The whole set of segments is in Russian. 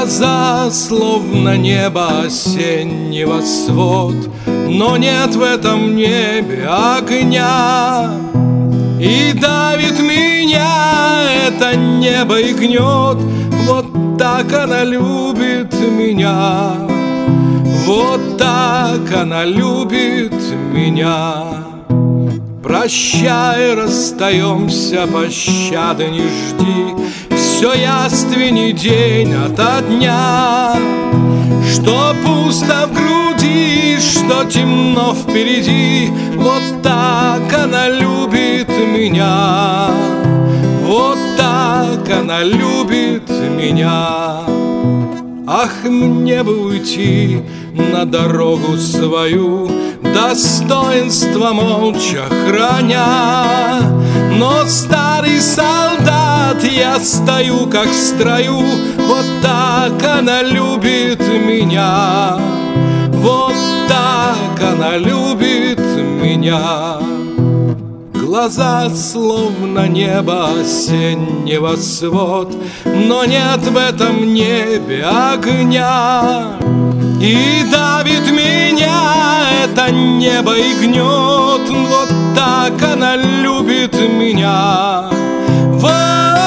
Глаза, словно небо осеннего свод, но нет в этом небе огня. И давит меня это небо и гнет. Вот так она любит меня, вот так она любит меня. Прощай, расстаемся, пощады не жди. Все яственней день ото дня, что пусто в груди, что темно впереди. Вот так она любит меня, вот так она любит меня. Ах, мне бы уйти на дорогу свою, достоинство молча храня. Но старый солдат, я стою как в строю. Вот так она любит меня, вот так она любит меня. Глаза, словно небо осеннего свод, но нет в этом небе огня. И давит меня это небо и гнет. Вот так она любит меня,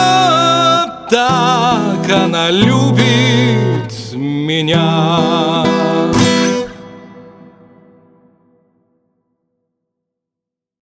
вот так она любит меня.